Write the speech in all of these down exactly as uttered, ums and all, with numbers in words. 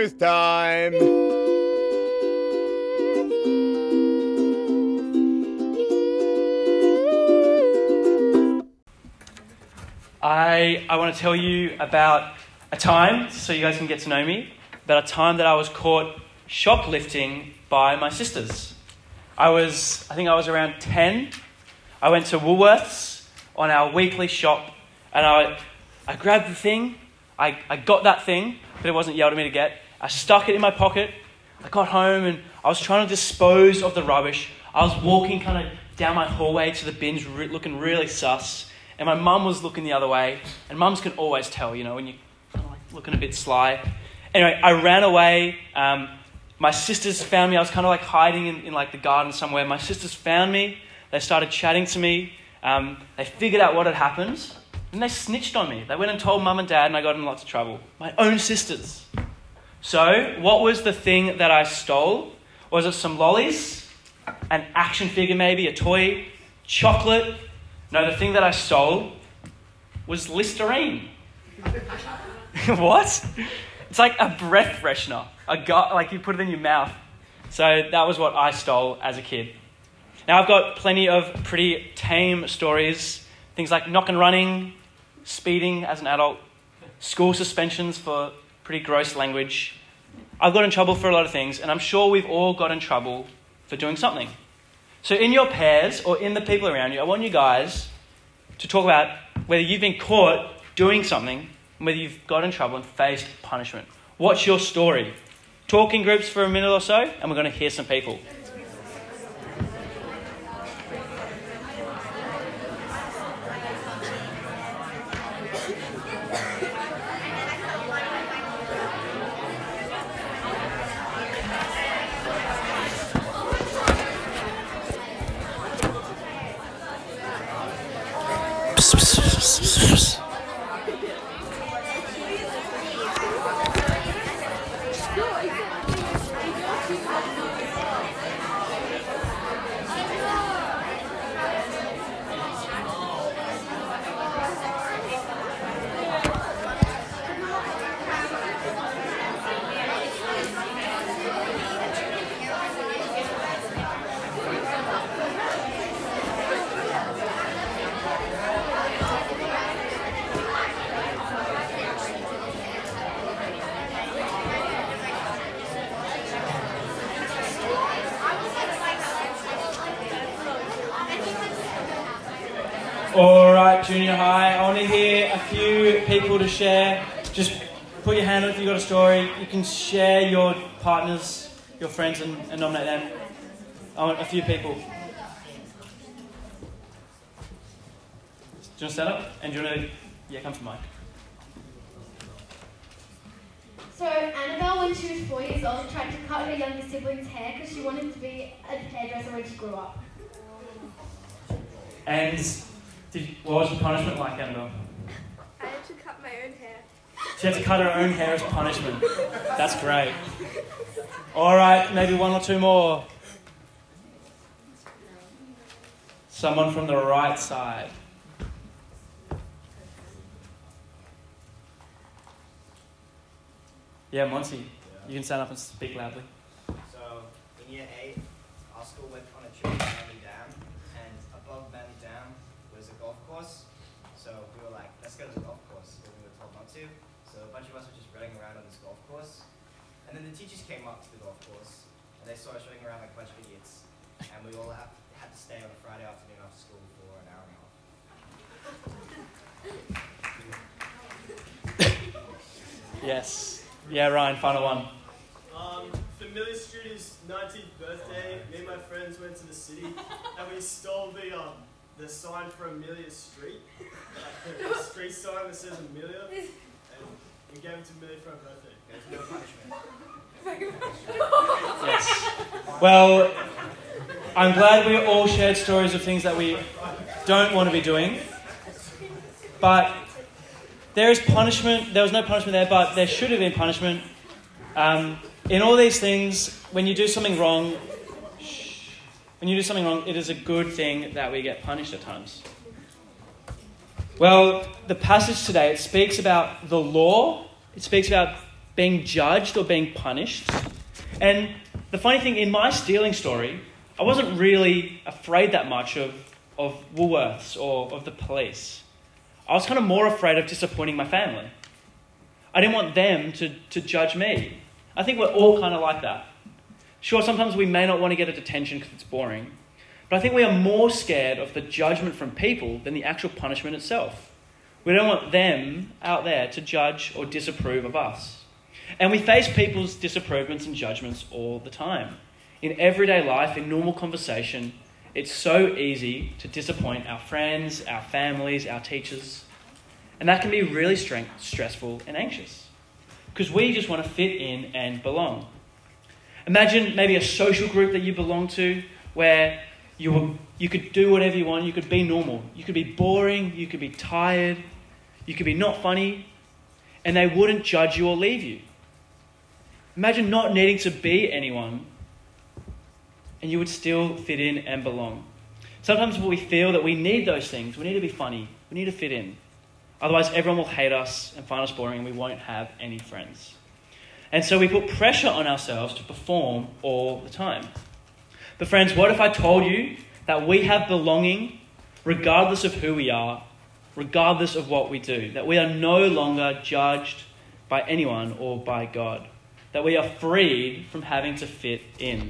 Truth time! I, I want to tell you about a time, so you guys can get to know me, about a time that I was caught shoplifting by my sisters. I was, I think I was around ten. I went to Woolworths on our weekly shop, and I, I grabbed the thing. I, I got that thing, but it wasn't yelled at me to get. I stuck it in my pocket. I got home, and I was trying to dispose of the rubbish. I was walking kind of down my hallway to the bins, re- looking really sus. And my mum was looking the other way. And mums can always tell, you know, when you're kind of like looking a bit sly. Anyway, I ran away. Um, my sisters found me. I was kind of like hiding in, in like the garden somewhere. My sisters found me. They started chatting to me. Um, they figured out what had happened. And they snitched on me. They went and told mum and dad, and I got in lots of trouble. My own sisters. So, what was the thing that I stole? Was it some lollies? An action figure maybe? A toy? Chocolate? No, the thing that I stole was Listerine. What? It's like a breath freshener. A gut, like you put it in your mouth. So that was what I stole as a kid. Now I've got plenty of pretty tame stories. Things like knock and running, speeding as an adult, school suspensions for pretty gross language. I've got in trouble for a lot of things, and I'm sure we've all got in trouble for doing something. So in your pairs or in the people around you, I want you guys to talk about whether you've been caught doing something and whether you've got in trouble and faced punishment. What's your story? Talk in groups for a minute or so, and we're going to hear some people. All right, junior high, I want to hear a few people to share. Just put your hand up if you've got a story. You can share your partners, your friends, and, and nominate them. I want a few people. Do you want to stand up? And do you want to... Yeah, come to Mike. So Annabelle, when she was four years old, tried to cut her younger sibling's hair because she wanted to be a hairdresser when she grew up. And did, what was the punishment like, Annabelle? I had to cut my own hair. She had to cut her own hair as punishment. That's great. All right, maybe one or two more. Someone from the right side. Yeah, Monty, you can stand up and speak loudly. So, in year eight, our school went on a trip to Manly Dam, and above Manly Dam was a golf course. So we were like, let's go to the golf course, but we were told not to. So a bunch of us were just running around on this golf course. And then the teachers came up to the golf course, and they saw us running around like a bunch of idiots. And we all have, had to stay on a Friday afternoon after school for an hour and a half. Yes. Yeah, Ryan, final one. Um, for Millie Struder's nineteenth birthday, me and my friends went to the city and we stole the um, the sign for Amelia Street, like the street sign that says Amelia, and we gave it to Millie for her birthday. There's no punishment. Yes. Well, I'm glad we all shared stories of things that we don't want to be doing. But there is punishment. There was no punishment there, but there should have been punishment. Um, in all these things, when you do something wrong, shh, when you do something wrong, it is a good thing that we get punished at times. Well, the passage today, it speaks about the law. It speaks about being judged or being punished. And the funny thing, in my stealing story, I wasn't really afraid that much of, of Woolworths or of the police. I was kind of more afraid of disappointing my family. I didn't want them to, to judge me. I think we're all kind of like that. Sure, sometimes we may not want to get a detention because it's boring, but I think we are more scared of the judgment from people than the actual punishment itself. We don't want them out there to judge or disapprove of us. And we face people's disapprovements and judgments all the time. In everyday life, in normal conversation, it's so easy to disappoint our friends, our families, our teachers. And that can be really streng- stressful and anxious because we just want to fit in and belong. Imagine maybe a social group that you belong to where you were, you could do whatever you want, you could be normal. You could be boring, you could be tired, you could be not funny, and they wouldn't judge you or leave you. Imagine not needing to be anyone, and you would still fit in and belong. Sometimes we feel that we need those things. We need to be funny. We need to fit in. Otherwise, everyone will hate us and find us boring, and we won't have any friends. And so we put pressure on ourselves to perform all the time. But friends, what if I told you that we have belonging regardless of who we are, regardless of what we do, that we are no longer judged by anyone or by God, that we are freed from having to fit in.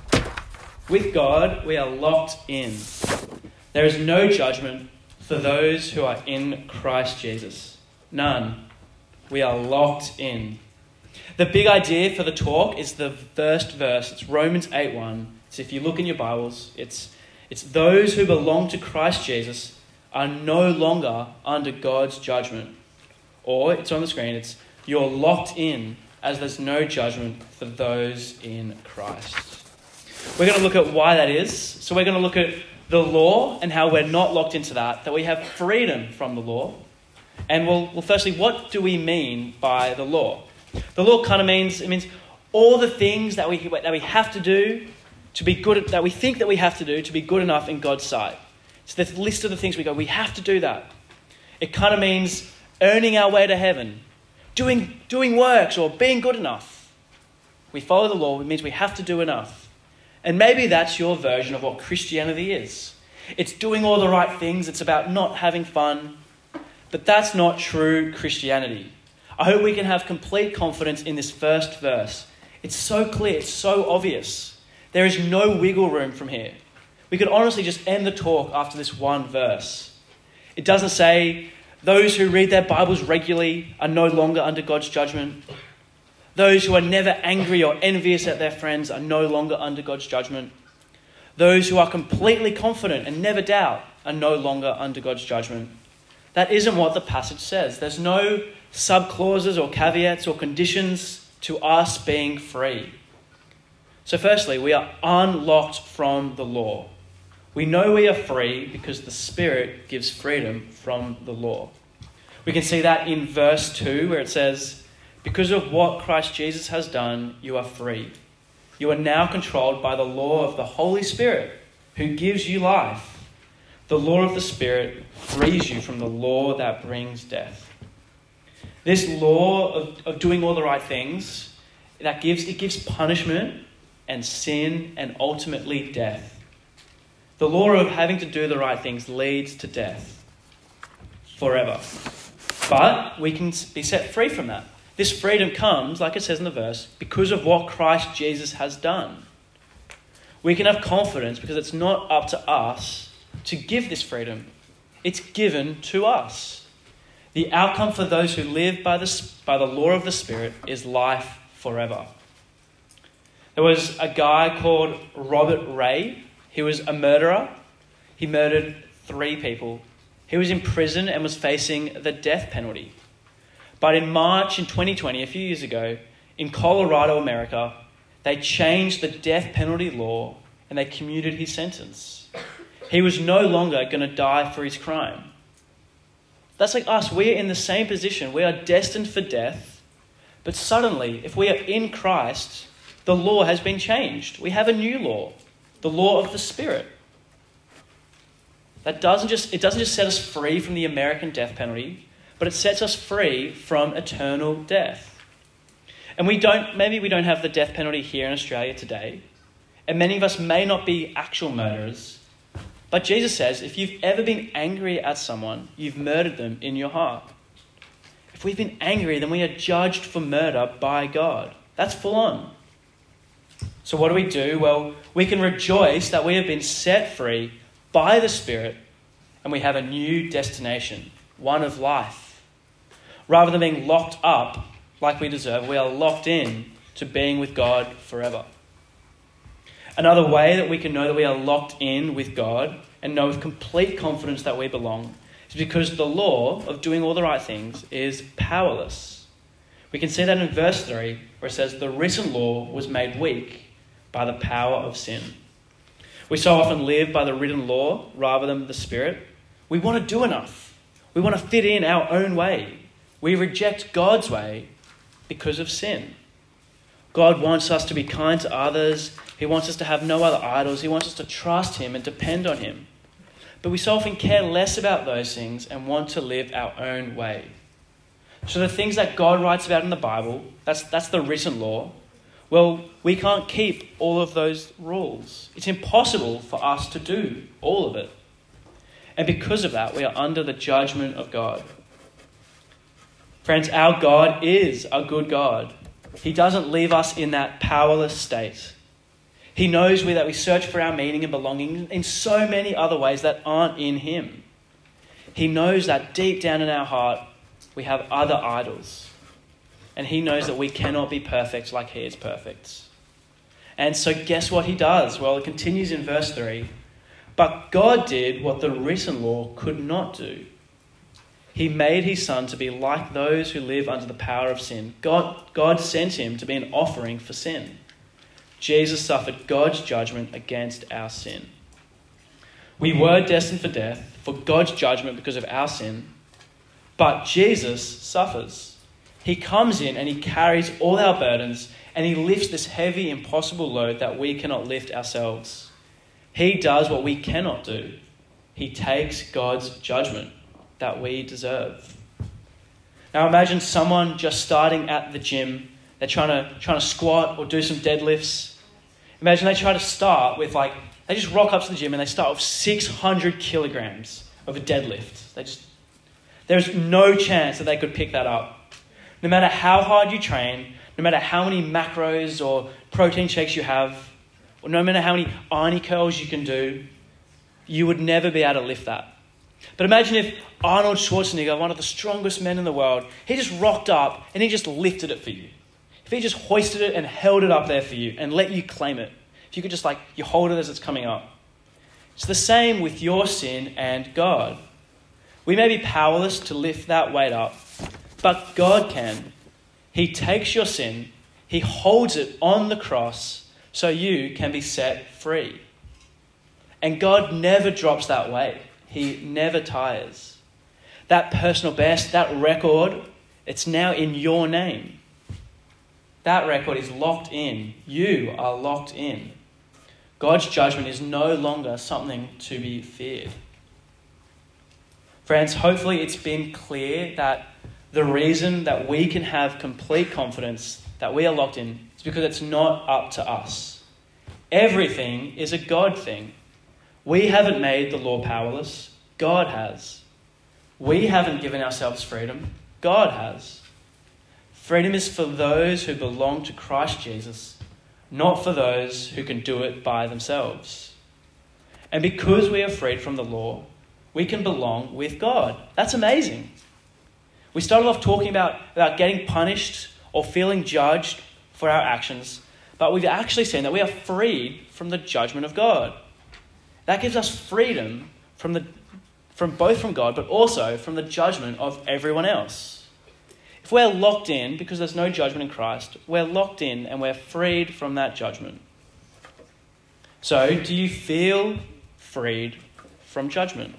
With God, we are locked in. There is no judgment for those who are in Christ Jesus. None. We are locked in. The big idea for the talk is the first verse. It's Romans eight one. So if you look in your Bibles, it's, it's those who belong to Christ Jesus are no longer under God's judgment. Or it's on the screen, it's you're locked in as there's no judgment for those in Christ. We're going to look at why that is. So we're going to look at the law and how we're not locked into that, that we have freedom from the law. And we'll, well firstly, what do we mean by the law? The law kind of means, it means all the things that we, that we have to do to be good, that we think that we have to do to be good enough in God's sight. It's the list of the things we go, we have to do that. It kind of means earning our way to heaven, doing, doing works or being good enough. We follow the law, it means we have to do enough. And maybe that's your version of what Christianity is. It's doing all the right things, it's about not having fun. But that's not true Christianity. I hope we can have complete confidence in this first verse. It's so clear, it's so obvious. There is no wiggle room from here. We could honestly just end the talk after this one verse. It doesn't say those who read their Bibles regularly are no longer under God's judgment. Those who are never angry or envious at their friends are no longer under God's judgment. Those who are completely confident and never doubt are no longer under God's judgment. That isn't what the passage says. There's no sub-clauses or caveats or conditions to us being free. So firstly, we are unlocked from the law. We know we are free because the Spirit gives freedom from the law. We can see that in verse two where it says, because of what Christ Jesus has done, you are free. You are now controlled by the law of the Holy Spirit who gives you life. The law of the Spirit frees you from the law that brings death. This law of, of doing all the right things, that gives it gives punishment and sin and ultimately death. The law of having to do the right things leads to death forever. But we can be set free from that. This freedom comes, like it says in the verse, because of what Christ Jesus has done. We can have confidence because it's not up to us to give this freedom. It's given to us. The outcome for those who live by the, by the law of the Spirit is life forever. There was a guy called Robert Ray. He was a murderer. He murdered three people. He was in prison and was facing the death penalty. But in March in twenty twenty, a few years ago, in Colorado, America, they changed the death penalty law and they commuted his sentence. He was no longer going to die for his crime. That's like us. We are in the same position. We are destined for death. But suddenly, if we are in Christ, the law has been changed. We have a new law, the law of the Spirit. That doesn't just, it doesn't just set us free from the American death penalty, but it sets us free from eternal death. And we don't, maybe we don't have the death penalty here in Australia today. And many of us may not be actual murderers. But Jesus says, if you've ever been angry at someone, you've murdered them in your heart. If we've been angry, then we are judged for murder by God. That's full on. So what do we do? Well, we can rejoice that we have been set free by the Spirit and we have a new destination, one of life. Rather than being locked up like we deserve, we are locked in to being with God forever. Another way that we can know that we are locked in with God and know with complete confidence that we belong is because the law of doing all the right things is powerless. We can see that in verse three where it says, the written law was made weak by the power of sin. We so often live by the written law rather than the Spirit. We want to do enough. We want to fit in our own way. We reject God's way because of sin. God wants us to be kind to others. He wants us to have no other idols. He wants us to trust him and depend on him. But we so often care less about those things and want to live our own way. So the things that God writes about in the Bible, that's, that's the written law, well, we can't keep all of those rules. It's impossible for us to do all of it. And because of that, we are under the judgment of God. Friends, our God is a good God. He doesn't leave us in that powerless state. He knows we, that we search for our meaning and belonging in so many other ways that aren't in him. He knows that deep down in our heart, we have other idols. And he knows that we cannot be perfect like he is perfect. And so guess what he does? Well, it continues in verse three. But God did what the written law could not do. He made his son to be like those who live under the power of sin. God, God sent him to be an offering for sin. Jesus suffered God's judgment against our sin. We were destined for death, for God's judgment because of our sin. But Jesus suffers. He comes in and he carries all our burdens and he lifts this heavy, impossible load that we cannot lift ourselves. He does what we cannot do. He takes God's judgment that we deserve. Now imagine someone just starting at the gym. They're trying to, trying to squat or do some deadlifts. Imagine they try to start with like, they just rock up to the gym and they start with six hundred kilograms of a deadlift. They just, there's no chance that they could pick that up. No matter how hard you train, no matter how many macros or protein shakes you have, or no matter how many Arnie curls you can do, you would never be able to lift that. But imagine if Arnold Schwarzenegger, one of the strongest men in the world, he just rocked up and he just lifted it for you. If he just hoisted it and held it up there for you and let you claim it. If you could just like, you hold it as it's coming up. It's the same with your sin and God. We may be powerless to lift that weight up, but God can. He takes your sin, he holds it on the cross so you can be set free. And God never drops that weight. He never tires. That personal best, that record, it's now in your name. That record is locked in. You are locked in. God's judgment is no longer something to be feared. Friends, hopefully it's been clear that the reason that we can have complete confidence that we are locked in is because it's not up to us. Everything is a God thing. We haven't made the law powerless. God has. We haven't given ourselves freedom. God has. Freedom is for those who belong to Christ Jesus, not for those who can do it by themselves. And because we are freed from the law, we can belong with God. That's amazing. We started off talking about, about getting punished or feeling judged for our actions, but we've actually seen that we are freed from the judgment of God. That gives us freedom from the from both from God, but also from the judgment of everyone else. If we're locked in because there's no judgment in Christ, we're locked in and we're freed from that judgment. So, do you feel freed from judgment?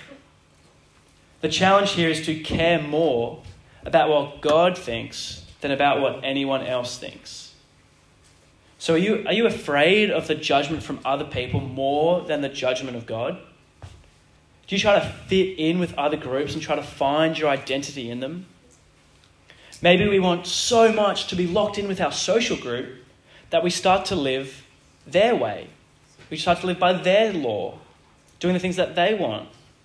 The challenge here is to care more about what God thinks than about what anyone else thinks. So are you, are you afraid of the judgment from other people more than the judgment of God? Do you try to fit in with other groups and try to find your identity in them? Maybe we want so much to be locked in with our social group that we start to live their way. We start to live by their law, doing the things that they want.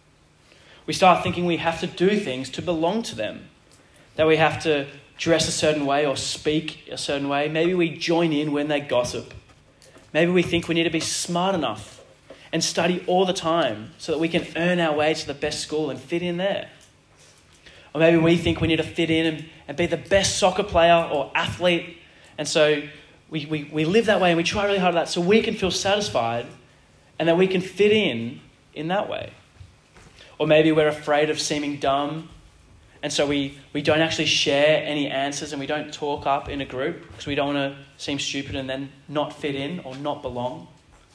We start thinking we have to do things to belong to them, that we have to dress a certain way or speak a certain way. Maybe we join in when they gossip. Maybe we think we need to be smart enough and study all the time so that we can earn our way to the best school and fit in there. Or maybe we think we need to fit in and, and be the best soccer player or athlete. And so we, we, we live that way and we try really hard at that so we can feel satisfied and that we can fit in in that way. Or maybe we're afraid of seeming dumb, and so we, we don't actually share any answers and we don't talk up in a group because we don't want to seem stupid and then not fit in or not belong.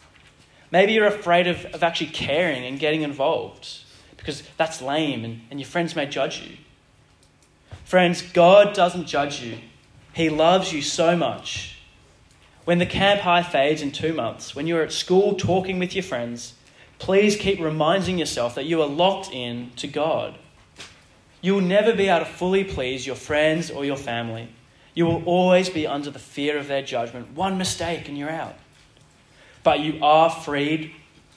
Maybe you're afraid of, of actually caring and getting involved because that's lame and, and your friends may judge you. Friends, God doesn't judge you. He loves you so much. When the camp high fades in two months, when you're at school talking with your friends, please keep reminding yourself that you are locked in to God. You will never be able to fully please your friends or your family. You will always be under the fear of their judgment. One mistake and you're out. But you are freed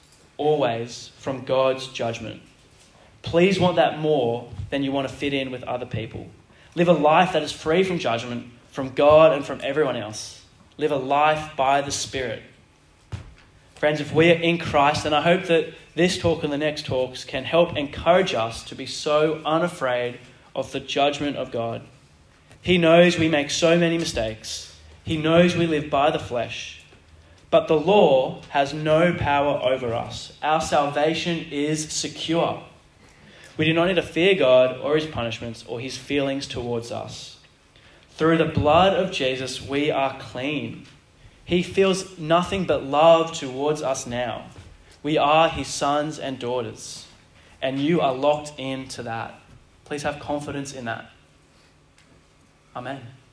always from God's judgment. Please want that more than you want to fit in with other people. Live a life that is free from judgment, from God and from everyone else. Live a life by the Spirit. Friends, if we are in Christ, then I hope that this talk and the next talks can help encourage us to be so unafraid of the judgment of God. He knows we make so many mistakes. He knows we live by the flesh. But the law has no power over us. Our salvation is secure. We do not need to fear God or his punishments or his feelings towards us. Through the blood of Jesus, we are clean. He feels nothing but love towards us now. We are his sons and daughters, and you are locked into that. Please have confidence in that. Amen.